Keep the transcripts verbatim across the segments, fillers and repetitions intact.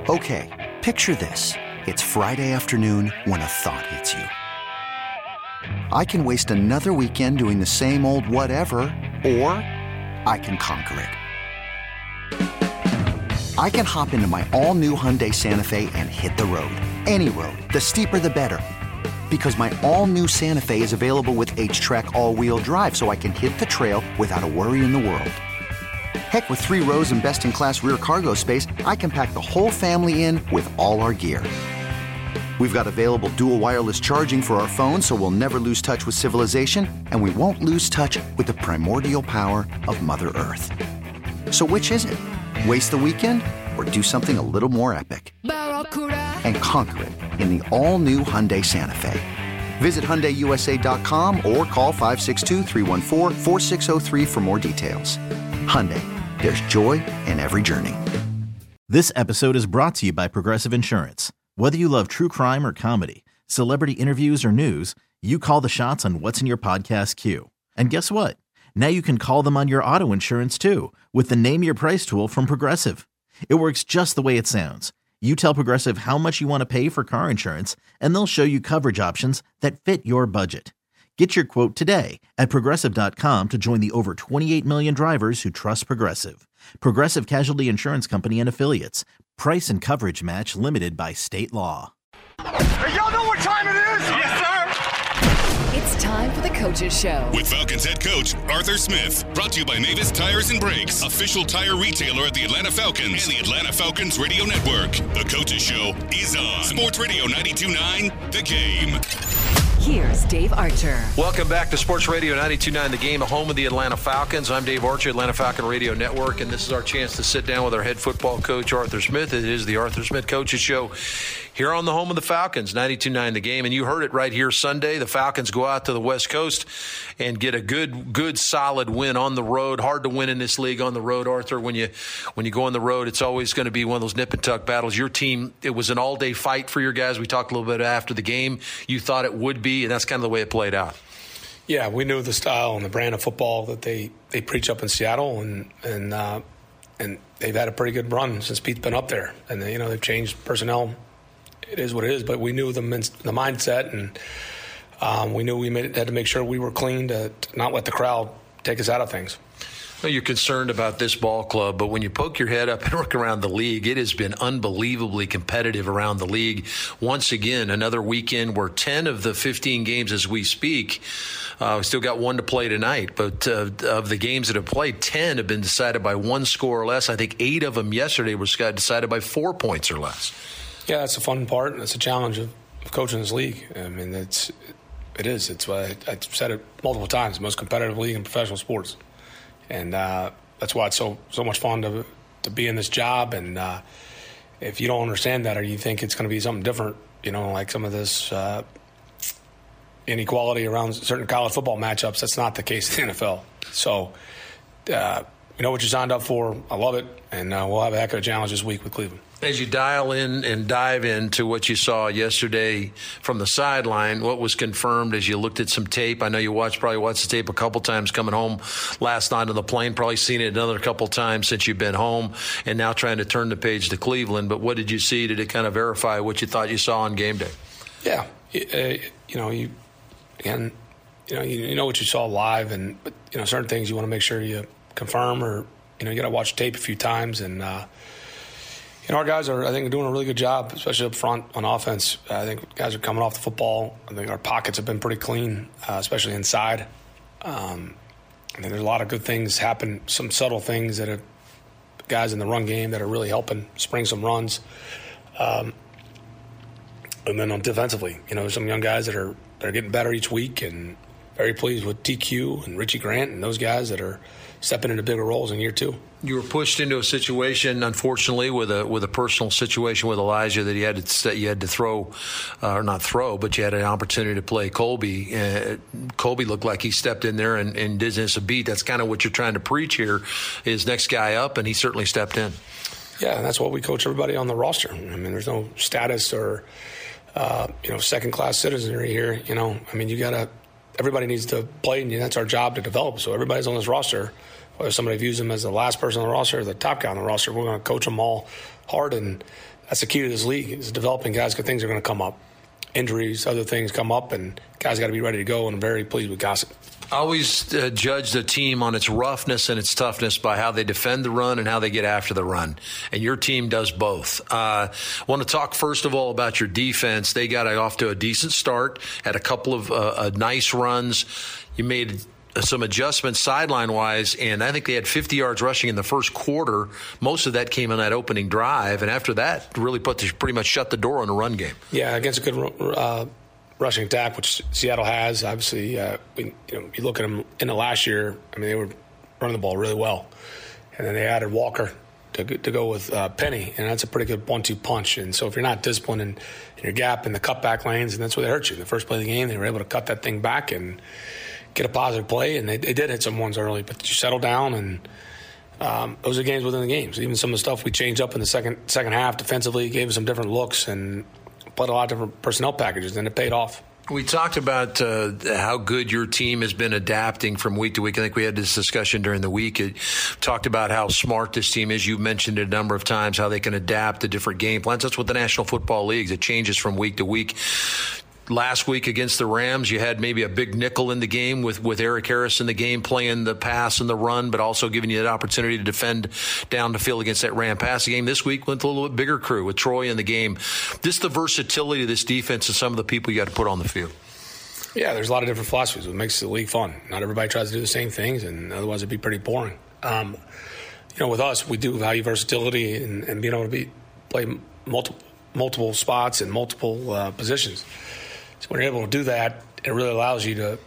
Okay, picture this. It's Friday afternoon when a thought hits you. I can waste another weekend doing the same old whatever, or I can conquer it. I can hop into my all-new Hyundai Santa Fe and hit the road. Any road. The steeper, the better. Because my all-new Santa Fe is available with H-Track all-wheel drive, so I can hit the trail without a worry in the world. Heck, with three rows and best-in-class rear cargo space, I can pack the whole family in with all our gear. We've got available dual wireless charging for our phones, so we'll never lose touch with civilization, and we won't lose touch with the primordial power of Mother Earth. So which is it? Waste the weekend or do something a little more epic? And conquer it in the all-new Hyundai Santa Fe. Visit Hyundai U S A dot com or call five six two, three one four, four six zero three for more details. Hyundai, there's joy in every journey. This episode is brought to you by Progressive Insurance. Whether you love true crime or comedy, celebrity interviews or news, you call the shots on what's in your podcast queue. And guess what? Now you can call them on your auto insurance too with the Name Your Price tool from Progressive. It works just the way it sounds. You tell Progressive how much you want to pay for car insurance, and they'll show you coverage options that fit your budget. Get your quote today at Progressive dot com to join the over twenty-eight million drivers who trust Progressive. Progressive Casualty Insurance Company and Affiliates. Price and coverage match limited by state law. Hey, y'all know what time it is? Yes, sir. It's time for the Coaches Show. With Falcons head coach Arthur Smith. Brought to you by Mavis Tires and Brakes, official tire retailer of the Atlanta Falcons and the Atlanta Falcons Radio Network. The Coaches Show is on Sports Radio ninety-two point nine, The Game. Here's Dave Archer. Welcome back to Sports Radio ninety-two point nine The Game, home of the Atlanta Falcons. I'm Dave Archer, Atlanta Falcon Radio Network, and this is our chance to sit down with our head football coach, Arthur Smith. It is the Arthur Smith Coaches Show here on the home of the Falcons, ninety-two point nine The Game. And you heard it right here Sunday. The Falcons go out to the West Coast and get a good, good, solid win on the road. Hard to win in this league on the road, Arthur. When you when you go on the road, it's always going to be one of those nip and tuck battles. Your team, it was an all-day fight for your guys. We talked a little bit after the game. You thought it would be, and that's kind of the way it played out. Yeah, we knew the style and the brand of football that they, they preach up in Seattle, and and uh, and they've had a pretty good run since Pete's been up there. And they, you know, they've changed personnel. It is what it is, but we knew the the mindset, and um, we knew we made, had to make sure we were clean to, to not let the crowd take us out of things. Well, you're concerned about this ball club, but when you poke your head up and look around the league, it has been unbelievably competitive around the league. Once again, another weekend where ten of the fifteen games as we speak, uh, we still got one to play tonight, but uh, of the games that have played, ten have been decided by one score or less. I think eight of them yesterday were decided by four points or less. Yeah, that's a fun part, and it's a challenge of, of coaching this league. I mean, it's it is. It's why I've said it multiple times, the most competitive league in professional sports. And uh, that's why it's so so much fun to to be in this job. And uh, if you don't understand that, or you think it's going to be something different, you know, like some of this uh, inequality around certain college football matchups, that's not the case in the N F L. So uh, you know what you signed up for. I love it, and uh, we'll have a heck of a challenge this week with Cleveland. As you dial in and dive into what you saw yesterday from the sideline, what was confirmed as you looked at some tape? I know you watched probably watched the tape a couple times coming home last night on the plane, probably seen it another couple times since you've been home, and now trying to turn the page to Cleveland. But what did you see? Did it kind of verify what you thought you saw on game day? Yeah, uh, you know, you again, you know, you, you know what you saw live, and but you know, certain things you want to make sure you confirm, or you know, you got to watch tape a few times, and. Uh, You know, our guys are, I think, doing a really good job, especially up front on offense. I think guys are coming off the football. I think our pockets have been pretty clean, uh, especially inside. Um, I think there's a lot of good things happen, some subtle things that have guys in the run game that are really helping spring some runs. Um, and then on defensively, you know, some young guys that are that are getting better each week, and very pleased with T Q and Richie Grant and those guys that are stepping into bigger roles in year two. You were pushed into a situation, unfortunately, with a with a personal situation with Elijah that you had to you had to throw, uh, or not throw, but you had an opportunity to play Colby. Uh, Colby looked like he stepped in there and, and did us a beat. That's kind of what you're trying to preach here, is next guy up, and he certainly stepped in. Yeah, that's what we coach everybody on the roster. I mean, there's no status or uh, you know second class citizenry here. You know, I mean, you gotta. Everybody needs to play, and that's our job to develop. So everybody's on this roster. Whether somebody views them as the last person on the roster or the top guy on the roster, we're going to coach them all hard and that's the key to this league, is developing guys because things are going to come up. Injuries, other things come up, and guys got to be ready to go, and I'm very pleased with Gossett. I always uh, judge the team on its roughness and its toughness by how they defend the run and how they get after the run. And your team does both. I uh, want to talk, first of all, about your defense. They got off to a decent start, had a couple of uh, uh, nice runs. You made some adjustments sideline-wise, and I think they had fifty yards rushing in the first quarter. Most of that came on that opening drive, and after that, really put the, pretty much shut the door on the run game. Yeah, against a good uh, rushing attack, which Seattle has. Obviously, uh, we, you know, you look at them in the last year, I mean, they were running the ball really well. And then they added Walker to, to go with uh, Penny, and that's a pretty good one two punch. And so if you're not disciplined in, in your gap in the cutback lanes, and that's where they hurt you. In the first play of the game, they were able to cut that thing back and get a positive play, and they, they did hit some ones early, but you settle down, and um, those are games within the games. Even some of the stuff we changed up in the second second half defensively gave us some different looks and played a lot of different personnel packages, and it paid off. We talked about uh, how good your team has been adapting from week to week. I think we had this discussion during the week. It talked about how smart this team is. You've mentioned it a number of times, how they can adapt to different game plans. That's what the National Football League is. It changes from week to week. Last week against the Rams, you had maybe a big nickel in the game with, with Eric Harris in the game, playing the pass and the run, but also giving you that opportunity to defend down the field against that Ram passing game. This week went a little bit bigger crew with Troy in the game. This the versatility of this defense and some of the people you got to put on the field. Yeah, there's a lot of different philosophies. What makes the league fun. Not everybody tries to do the same things, and otherwise it'd be pretty boring. Um, you know, with us, we do value versatility and, and being able to be play multiple multiple spots and multiple uh, positions. So when you're able to do that, it really allows you to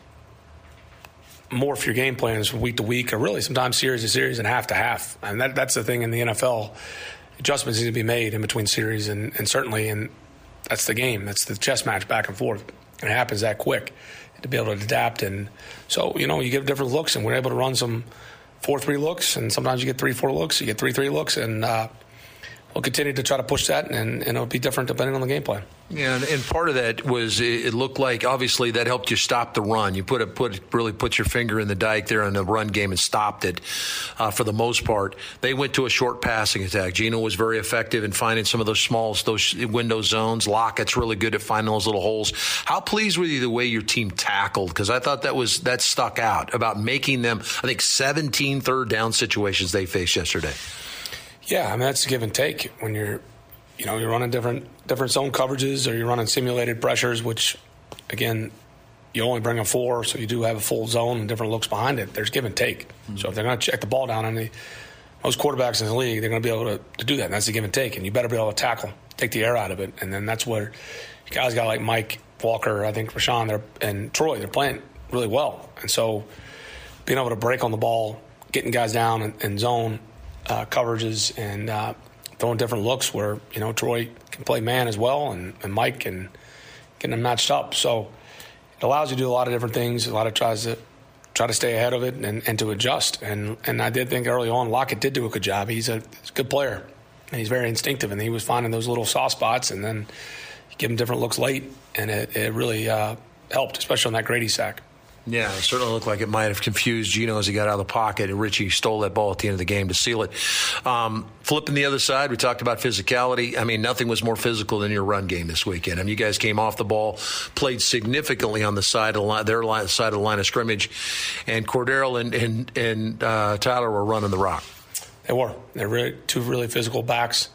morph your game plans from week to week, or really sometimes series to series and half to half. And that, that's the thing in the N F L. Adjustments need to be made in between series, and, and certainly, and that's the game. That's the chess match back and forth. And it happens that quick to be able to adapt. And so, you know, you get different looks, and we're able to run some four three looks, and sometimes you get three four looks, you get three three looks, and uh, we'll continue to try to push that, and, and it'll be different depending on the game plan. Yeah, and, and part of that was it looked like obviously that helped you stop the run. You put a put really put your finger in the dike there in the run game and stopped it uh, for the most part. They went to a short passing attack. Geno was very effective in finding some of those small those window zones. Lockett's really good at finding those little holes. How pleased were you the way your team tackled? Because I thought that was that stuck out about making them. I think seventeen third down situations they faced yesterday. Yeah, I mean, that's a give and take when you're, you know, you're running different different zone coverages, or you're running simulated pressures, which, again, you only bring a four, so you do have a full zone and different looks behind it. There's give and take. Mm-hmm. So if they're going to check the ball down on the most quarterbacks in the league, they're going to be able to, to do that, and that's the give and take. And you better be able to tackle, take the air out of it, and then that's where guys got like Mike, Walker, I think Rashawn, they're, and Troy, they're playing really well. And so being able to break on the ball, getting guys down and, and zone Uh, coverages, and uh, throwing different looks where, you know, Troy can play man as well, and, and Mike can get them matched up. So it allows you to do a lot of different things. A lot of tries to try to stay ahead of it and, and to adjust. And and I did think early on Lockett did do a good job. He's a, he's a good player, and he's very instinctive, and he was finding those little soft spots, and then you give him different looks late, and it, it really uh, helped, especially on that Grady sack. Yeah, it certainly looked like it might have confused Geno as he got out of the pocket, and Richie stole that ball at the end of the game to seal it. Um, flipping the other side, we talked about physicality. I mean, nothing was more physical than your run game this weekend. I mean, you guys came off the ball, played significantly on the side of the line, their line, side of the line of scrimmage, and Cordero and and, and uh, Tyler were running the rock. They were. They're really two really physical backs.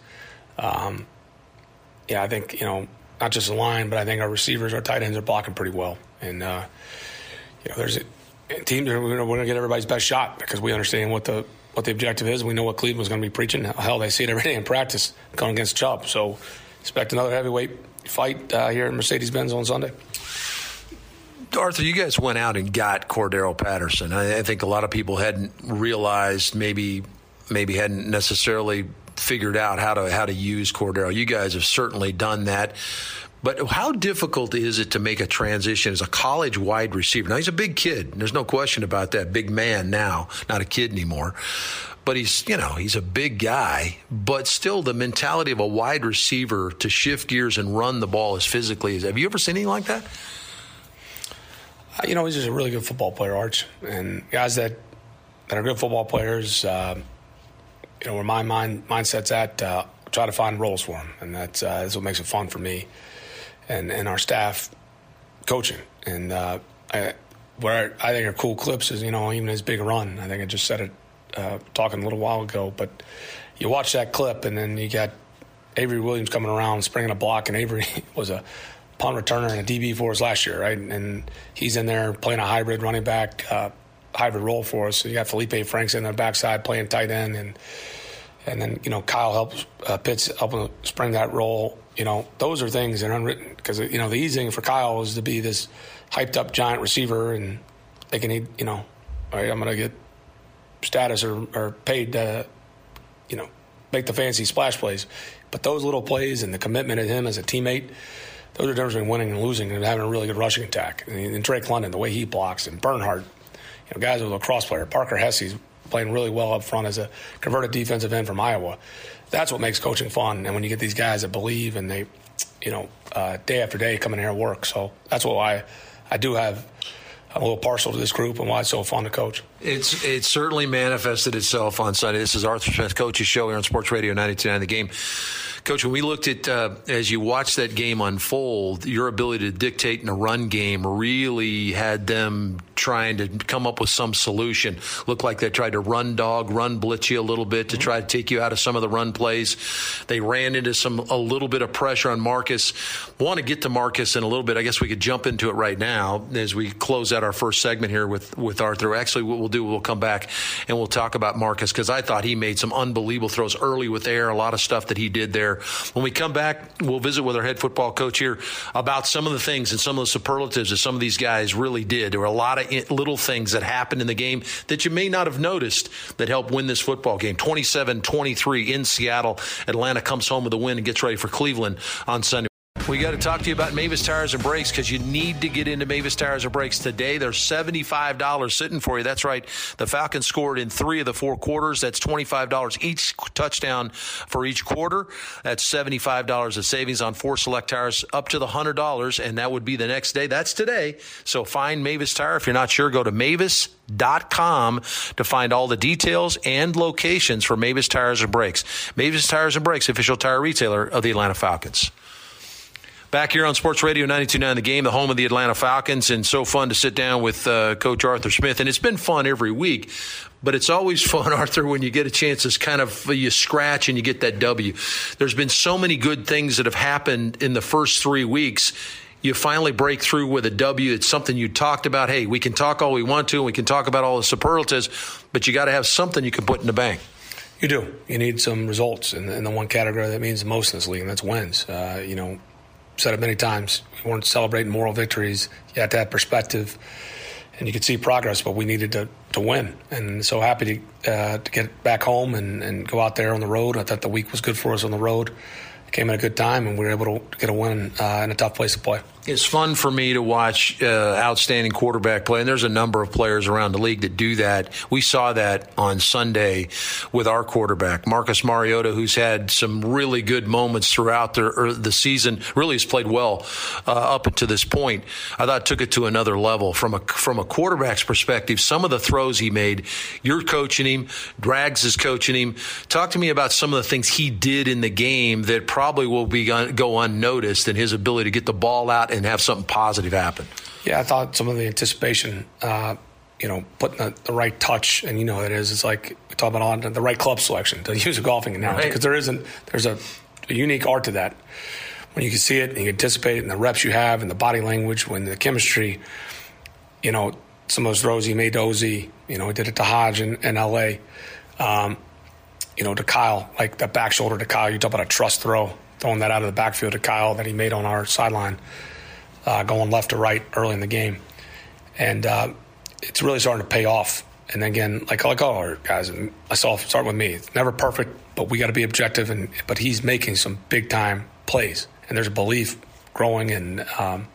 Um, yeah, I think, you know, not just the line, but I think our receivers, our tight ends are blocking pretty well, and. Uh, You know, there's a, a team. We're going to get everybody's best shot because we understand what the what the objective is. We know what Cleveland's going to be preaching. Hell, they see it every day in practice going against Chubb. So expect another heavyweight fight uh, here in Mercedes-Benz on Sunday. Arthur, you guys went out and got Cordero Patterson. I, I think a lot of people hadn't realized, maybe maybe hadn't necessarily figured out how to how to use Cordero. You guys have certainly done that. But how difficult is it to make a transition as a college wide receiver? Now, he's a big kid. There's no question about that. Big man now, not a kid anymore. But he's, you know, he's a big guy. But still, the mentality of a wide receiver to shift gears and run the ball as physically as. Have you ever seen anything like that? Uh, you know, he's just a really good football player, Arch. And guys that, that are good football players, uh, you know, where my mind mindset's at, uh, try to find roles for him, and that's, uh, that's what makes it fun for me and, and our staff coaching. And uh, I, where I think are cool clips is, you know, even his big run. I think I just said it uh, talking a little while ago, but you watch that clip, and then you got Avery Williams coming around, springing a block, and Avery was a punt returner and a D B for us last year, right? And he's in there playing a hybrid running back, uh, hybrid role for us. So you got Felipe Franks in the backside playing tight end, and and then, you know, Kyle helps uh, Pitts helping spring that role. You know, those are things that are unwritten because, you know, the easy thing for Kyle is to be this hyped up giant receiver, and they can need, you know, all right, I'm going to get status or, or paid to, you know, make the fancy splash plays. But those little plays and the commitment of him as a teammate, those are the difference between winning and losing and having a really good rushing attack. And, and Drake London, the way he blocks, and Bernhardt, you know, guys with a lacrosse player. Parker Hesse's playing really well up front as a converted defensive end from Iowa. That's what makes coaching fun. And when you get these guys that believe and they, you know, uh, day after day come in here and work. So that's why I, I do have I'm a little partial to this group and why it's so fun to coach. It's it certainly manifested itself on Sunday. This is Arthur Smith, Coach's Show here on Sports Radio ninety-two point nine The Game. Coach, when we looked at, uh, as you watched that game unfold, your ability to dictate in a run game really had them trying to come up with some solution. Looked like they tried to run dog, run blitz you a little bit to try to take you out of some of the run plays. They ran into some a little bit of pressure on Marcus. Want to get to Marcus in a little bit. I guess we could jump into it right now as we close out our first segment here with, with Arthur. Actually, what we'll do, we'll come back and we'll talk about Marcus because I thought he made some unbelievable throws early with air, a lot of stuff that he did there. When we come back, we'll visit with our head football coach here about some of the things and some of the superlatives that some of these guys really did. There were a lot of little things that happened in the game that you may not have noticed that helped win this football game. twenty-seven twenty-three in Seattle. Atlanta comes home with a win and gets ready for Cleveland on Sunday. We got to talk to you about Mavis Tires and Brakes because you need to get into Mavis Tires and Brakes today. There's seventy-five dollars sitting for you. That's right. The Falcons scored in three of the four quarters. That's twenty-five dollars each touchdown for each quarter. That's seventy-five dollars of savings on four select tires up to the one hundred dollars, and that would be the next day. That's today. So find Mavis Tire. If you're not sure, go to mavis dot com to find all the details and locations for Mavis Tires and Brakes. Mavis Tires and Brakes, official tire retailer of the Atlanta Falcons. Back here on Sports Radio ninety-two point nine The Game, the home of the Atlanta Falcons, and so fun to sit down with uh, Coach Arthur Smith. And it's been fun every week, but it's always fun, Arthur, when you get a chance to kind of, you scratch and you get that W. There's been so many good things that have happened in the first three weeks. You finally break through with a W. It's something you talked about. Hey, we can talk all we want to, and we can talk about all the superlatives, but you got to have something you can put in the bank. You do. You need some results in the, in the one category that means the most in this league, and that's wins. Uh, you know, said it many times. We weren't celebrating moral victories. You had to have perspective, and you could see progress, but we needed to, to win. And so happy to uh, to get back home and, and go out there on the road. I thought the week was good for us on the road. It came at a good time, and we were able to get a win uh, in a tough place to play. It's fun for me to watch uh, outstanding quarterback play, and there's a number of players around the league that do that. We saw that on Sunday with our quarterback, Marcus Mariota, who's had some really good moments throughout the, the season, really has played well uh, up until this point. I thought took it to another level. From a, from a quarterback's perspective, some of the throws he made, you're coaching him, Drags is coaching him. Talk to me about some of the things he did in the game that probably will be go unnoticed, and his ability to get the ball out and have something positive happen. Yeah, I thought some of the anticipation, uh, you know, putting the, the right touch, and you know what it is. It's like we talk about on the right club selection, to use a golfing analogy, because right. there isn't, there's a, a unique art to that. When you can see it and you anticipate it, and the reps you have, and the body language, when the chemistry, you know, some of those throws he made to Ozzie, you know, he did it to Hodge in, in L A, um, you know, to Kyle, like the back shoulder to Kyle. You talk about a trust throw, throwing that out of the backfield to Kyle that he made on our sideline. Uh, going left to right early in the game. And uh, it's really starting to pay off. And again, like, like all our guys, and myself, starting with me, it's never perfect, but we got to be objective. And But he's making some big-time plays. And there's a belief growing. And um,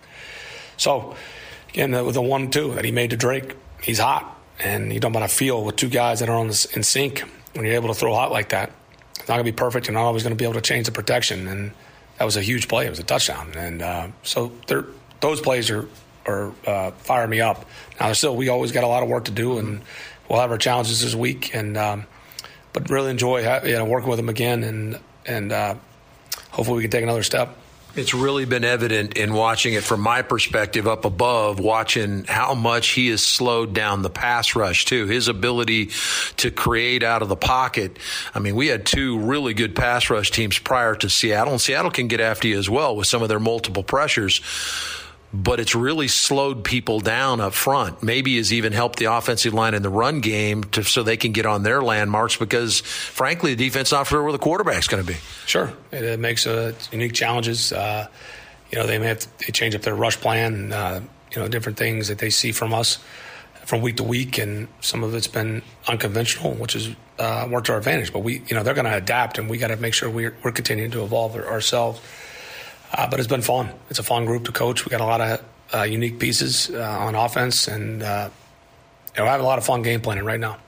so, again, with the one two that he made to Drake, he's hot. And you don't want to feel with two guys that are on this, in sync, when you're able to throw hot like that. It's not going to be perfect. You're not always going to be able to change the protection. And that was a huge play. It was a touchdown. And uh, so they're those plays are, are uh, firing me up. Now, still, we always got a lot of work to do, and we'll have our challenges this week. And um, but really enjoy you know, working with them again and and uh, hopefully we can take another step. It's really been evident in watching it from my perspective up above, watching how much he has slowed down the pass rush, too. His ability to create out of the pocket. I mean, we had two really good pass rush teams prior to Seattle, and Seattle can get after you as well with some of their multiple pressures. But it's really slowed people down up front. Maybe has even helped the offensive line in the run game to, so they can get on their landmarks because, frankly, the defense not sure where the quarterback's going to be. Sure. It, it makes uh, unique challenges. Uh, you know, they may have to they change up their rush plan, uh, you know, different things that they see from us from week to week, and some of it's been unconventional, which has uh, worked to our advantage. But, we, you know, they're going to adapt, and we got to make sure we're, we're continuing to evolve ourselves. Uh, but it's been fun. It's a fun group to coach. We got a lot of uh, unique pieces uh, on offense, and uh, you know, I have a lot of fun game planning right now.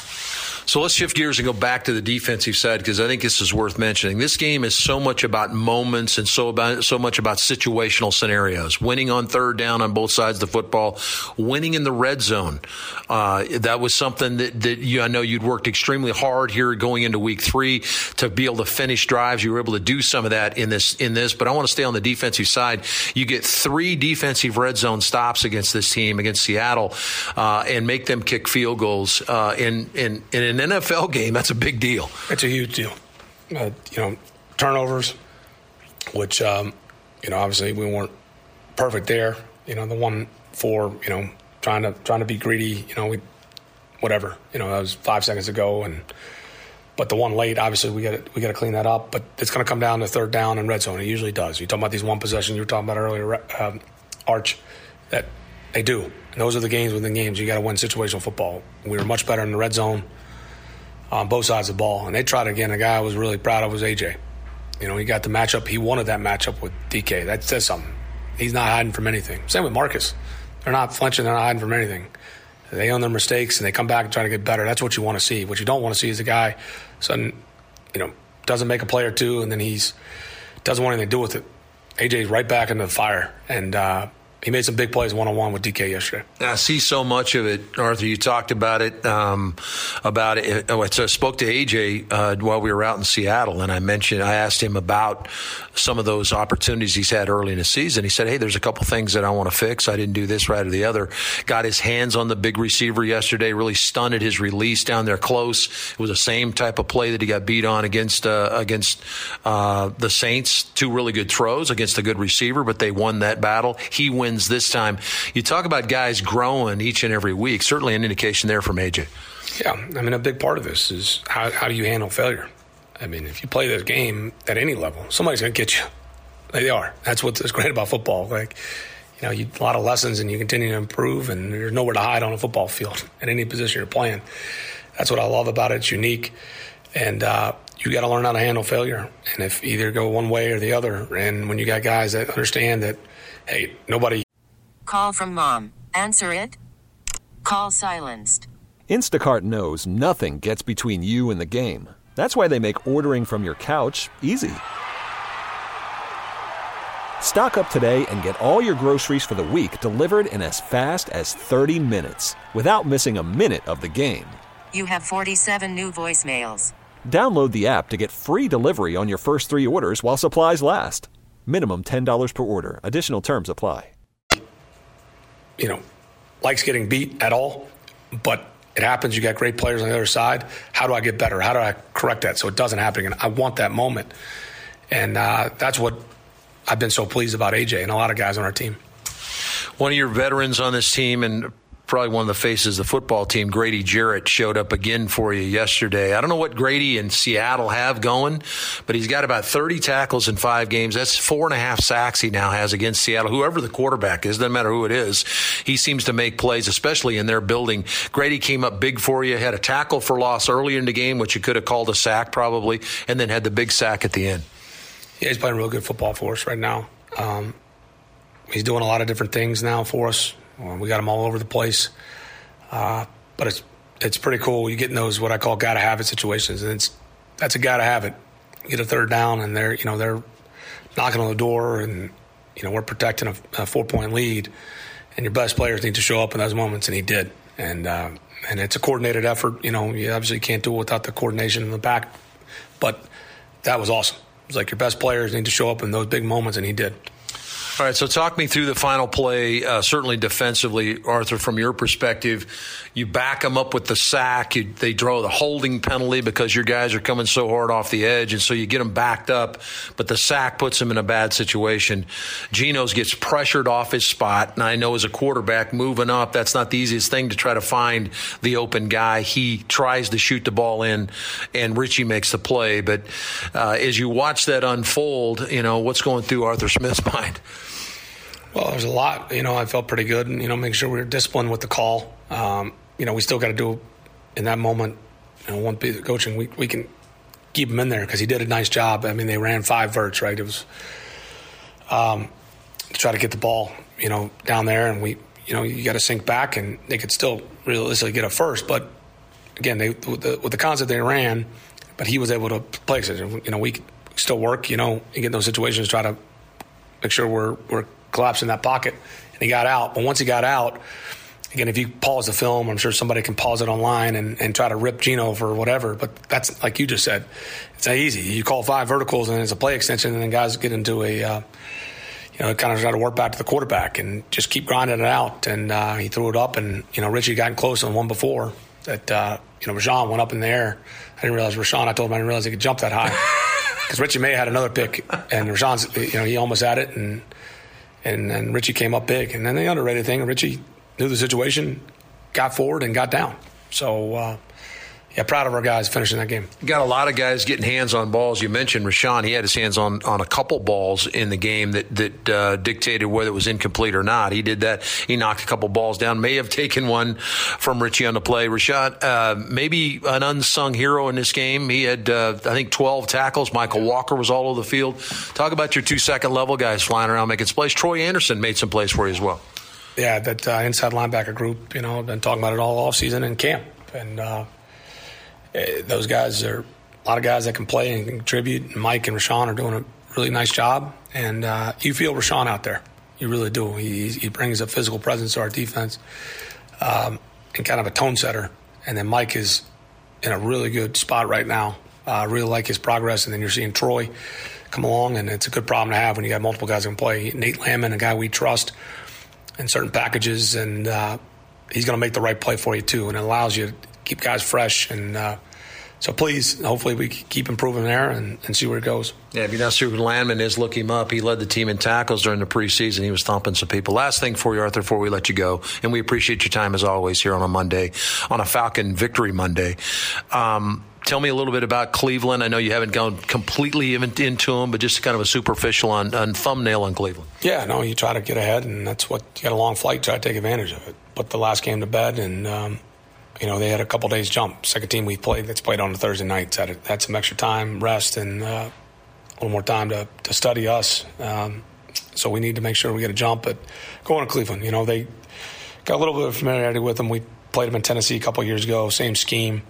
So let's shift gears and go back to the defensive side because I think this is worth mentioning. This game is so much about moments and so about so much about situational scenarios. Winning on third down on both sides of the football, winning in the red zone. Uh, that was something that, that you, I know you'd worked extremely hard here going into week three to be able to finish drives. You were able to do some of that in this. In this, but I want to stay on the defensive side. You get three defensive red zone stops against this team, against Seattle, uh, and make them kick field goals. Uh, in in in an N F L game, that's a big deal. It's a huge deal. Uh, you know, turnovers, which, um, you know, obviously we weren't perfect there. You know, the one for, you know, trying to trying to be greedy, you know, we, whatever. You know, that was five seconds ago. and But the one late, obviously, we got we got to clean that up. But it's going to come down to third down and red zone. It usually does. You're talking about these one possession you were talking about earlier, um, Arch, that they do. And those are the games within games. You got to win situational football. We were much better in the red zone on both sides of the ball. And they tried again. A guy I was really proud of was A J. You know, he got the matchup. He wanted that matchup with D K. That says something. He's not hiding from anything. Same with Marcus. They're not flinching. They're not hiding from anything. They own their mistakes, and they come back and try to get better. That's what you want to see. What you don't want to see is a guy sudden, you know, doesn't make a play or two, and then he's doesn't want anything to do with it. A J's right back into the fire, and uh, he made some big plays one-on-one with D K yesterday. I see so much of it, Arthur. You talked about it, um, about it. I spoke to A J uh, while we were out in Seattle, and I mentioned, I asked him about some of those opportunities he's had early in the season. He said, hey, there's a couple things that I want to fix. I didn't do this right or the other. Got his hands on the big receiver yesterday, really stunted his release down there close. It was the same type of play that he got beat on against uh, against uh, the Saints. Two really good throws against a good receiver, but they won that battle. He wins this time. You talk about guys growing each and every week. Certainly an indication there from A J. Yeah, I mean, a big part of this is how, how do you handle failure? I mean, if you play this game at any level, somebody's going to get you. They are. That's what's great about football. Like, you know, you, a lot of lessons, and you continue to improve, and there's nowhere to hide on a football field at any position you're playing. That's what I love about it. It's unique, and uh, you got to learn how to handle failure. And if either go one way or the other, and when you got guys that understand that, hey, nobody. Call from mom. Answer it. Call silenced. Instacart knows nothing gets between you and the game. That's why they make ordering from your couch easy. Stock up today and get all your groceries for the week delivered in as fast as thirty minutes without missing a minute of the game. You have forty-seven new voicemails. Download the app to get free delivery on your first three orders while supplies last. Minimum ten dollars per order. Additional terms apply. You know, likes getting beat at all, but it happens. You got great players on the other side. How do I get better? How do I correct that so it doesn't happen again? I want that moment. And uh, that's what I've been so pleased about A J and a lot of guys on our team. One of your veterans on this team and probably one of the faces of the football team, Grady Jarrett, showed up again for you yesterday. I don't know what Grady and Seattle have going, but he's got about thirty tackles in five games. That's four and a half sacks he now has against Seattle. Whoever the quarterback is, doesn't matter who it is, he seems to make plays, especially in their building. Grady came up big for you, had a tackle for loss earlier in the game, which you could have called a sack probably, and then had the big sack at the end. Yeah, he's playing real good football for us right now. Um, he's doing a lot of different things now for us. We got them all over the place, uh, but it's it's pretty cool. You get in those what I call gotta have it situations, and it's that's a gotta have it. You get a third down, and they're you know they're knocking on the door, and you know we're protecting a, a four point lead, and your best players need to show up in those moments, and he did. And uh, and it's a coordinated effort. You know, you obviously can't do it without the coordination in the back, but that was awesome. It was like your best players need to show up in those big moments, and he did. All right, so talk me through the final play, uh, certainly defensively, Arthur, from your perspective. You back them up with the sack. You, they draw the holding penalty because your guys are coming so hard off the edge, and so you get them backed up, but the sack puts them in a bad situation. Geno's gets pressured off his spot, and I know as a quarterback moving up, that's not the easiest thing to try to find the open guy. He tries to shoot the ball in, and Richie makes the play. But uh, as you watch that unfold, you know, what's going through Arthur Smith's mind? Well, there's a lot. You know, I felt pretty good, and, you know, making sure we were disciplined with the call. Um, you know, we still got to do in that moment, you know, one piece of coaching, we, we can keep him in there because he did a nice job. I mean, they ran five verts, right? It was um, to try to get the ball, you know, down there, and we, you know, you got to sink back, and they could still realistically get a first. But, again, they with the, with the concept they ran, but he was able to play. You know, we still work, you know, and get in those situations, try to make sure we're we're collapsing that pocket, and he got out. But once he got out, again, if you pause the film, I'm sure somebody can pause it online and, and try to rip Geno for whatever. But that's, like you just said, it's not easy. You call five verticals and it's a play extension, and then guys get into a, uh, you know, kind of try to work back to the quarterback and just keep grinding it out. And uh, he threw it up, and, you know, Richie got close on one before that, uh, you know, Rashawn went up in the air. I didn't realize Rashawn, I told him I didn't realize he could jump that high. Because Richie May had another pick, and Rashawn's, you know, he almost had it, and And then Richie came up big. And then the underrated thing, Richie knew the situation, got forward, and got down. So, uh, yeah, proud of our guys finishing that game. You got a lot of guys getting hands on balls. You mentioned Rashawn. He had his hands on, on a couple balls in the game that, that uh, dictated whether it was incomplete or not. He did that. He knocked a couple balls down. May have taken one from Richie on the play. Rashad, uh, maybe an unsung hero in this game. He had, uh, I think, twelve tackles. Michael Walker was all over the field. Talk about your two second-level guys flying around making plays. Troy Anderson made some plays for you as well. Yeah, that uh, inside linebacker group, you know, I've been talking about it all offseason in camp. And uh, those guys are a lot of guys that can play and contribute. Mike and Rashawn are doing a really nice job. And uh, you feel Rashawn out there. You really do. He, he brings a physical presence to our defense um, and kind of a tone setter. And then Mike is in a really good spot right now. I uh, really like his progress. And then you're seeing Troy come along, and it's a good problem to have when you got multiple guys who can play. Nate Landman, a guy we trust in certain packages, and uh, he's going to make the right play for you too, and it allows you to keep guys fresh. And uh, so please, hopefully we keep improving there and, and see where it goes. Yeah, if you're not sure who Landman is, look him up. He led the team in tackles during the preseason. He was thumping some people. Last thing for you, Arthur, before we let you go, and we appreciate your time as always here on a Monday, on a Falcon Victory Monday. Um, Tell me a little bit about Cleveland. I know you haven't gone completely into them, but just kind of a superficial on, on thumbnail on Cleveland. Yeah, no, you try to get ahead, and that's what you got a long flight. Try to take advantage of it. Put the last game to bed, and um, you know they had a couple days jump. Second team we played that's played on a Thursday night had, had some extra time, rest, and uh, a little more time to, to study us. Um, so we need to make sure we get a jump. But going to Cleveland, you know they got a little bit of familiarity with them. We played them in Tennessee a couple years ago, same scheme.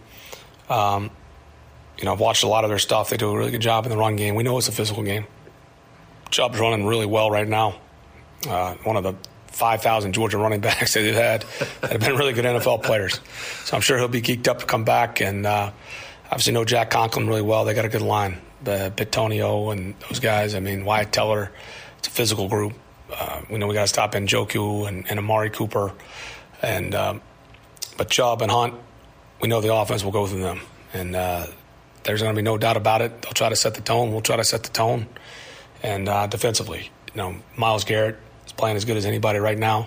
Um, You know, I've watched a lot of their stuff. They do a really good job in the run game. We know it's a physical game. Chubb's running really well right now. Uh, one of the five thousand Georgia running backs that they've had that have been really good N F L players. So I'm sure he'll be geeked up to come back. And uh, obviously know Jack Conklin really well. They got a good line. Uh, Bitonio and those guys. I mean, Wyatt Teller. It's a physical group. Uh, we know we got to stop Njoku and, and Amari Cooper. And um, But Chubb and Hunt, we know the offense will go through them. And uh, there's going to be no doubt about it. They'll try to set the tone. We'll try to set the tone. And uh, defensively, you know, Myles Garrett is playing as good as anybody right now.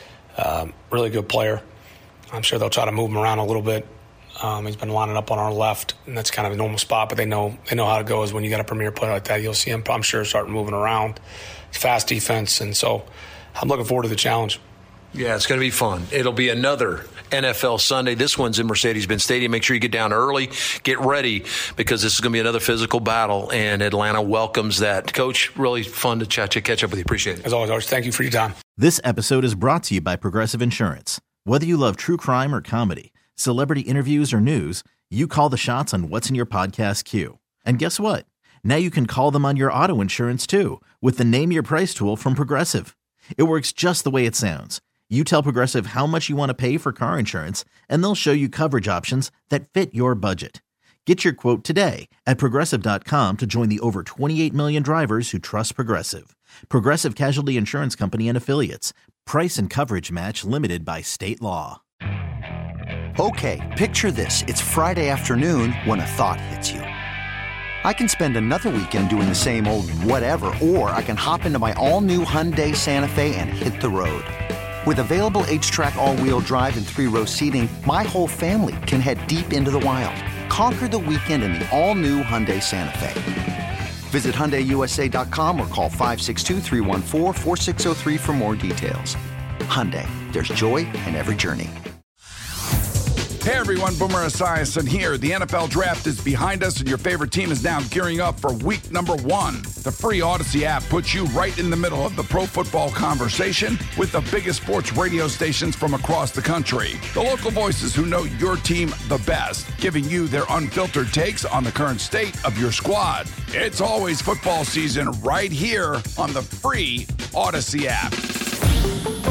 Um, really good player. I'm sure they'll try to move him around a little bit. Um, he's been lining up on our left, and that's kind of a normal spot. But they know they know how it goes when you got a premier player like that. You'll see him, I'm sure, start moving around. It's fast defense, and so I'm looking forward to the challenge. Yeah, it's going to be fun. It'll be another N F L Sunday. This one's in Mercedes-Benz Stadium. Make sure you get down early, get ready, because this is going to be another physical battle, and Atlanta welcomes that. Coach, really fun to chat, catch up with you. Appreciate it. As always, Arch, thank you for your time. This episode is brought to you by Progressive Insurance. Whether you love true crime or comedy, celebrity interviews or news, you call the shots on what's in your podcast queue. And guess what? Now you can call them on your auto insurance too, with the Name Your Price tool from Progressive. It works just the way it sounds. You tell Progressive how much you want to pay for car insurance, and they'll show you coverage options that fit your budget. Get your quote today at Progressive dot com to join the over twenty-eight million drivers who trust Progressive. Progressive Casualty Insurance Company and Affiliates. Price and coverage match limited by state law. Okay, picture this. It's Friday afternoon when a thought hits you. I can spend another weekend doing the same old whatever, or I can hop into my all-new Hyundai Santa Fe and hit the road. With available H-Track all-wheel drive and three-row seating, my whole family can head deep into the wild. Conquer the weekend in the all-new Hyundai Santa Fe. Visit Hyundai U S A dot com or call five six two, three one four, four six zero three for more details. Hyundai, there's joy in every journey. Hey everyone, Boomer Esiason here. The N F L Draft is behind us and your favorite team is now gearing up for week number one. The free Odyssey app puts you right in the middle of the pro football conversation with the biggest sports radio stations from across the country. The local voices who know your team the best, giving you their unfiltered takes on the current state of your squad. It's always football season right here on the free Odyssey app.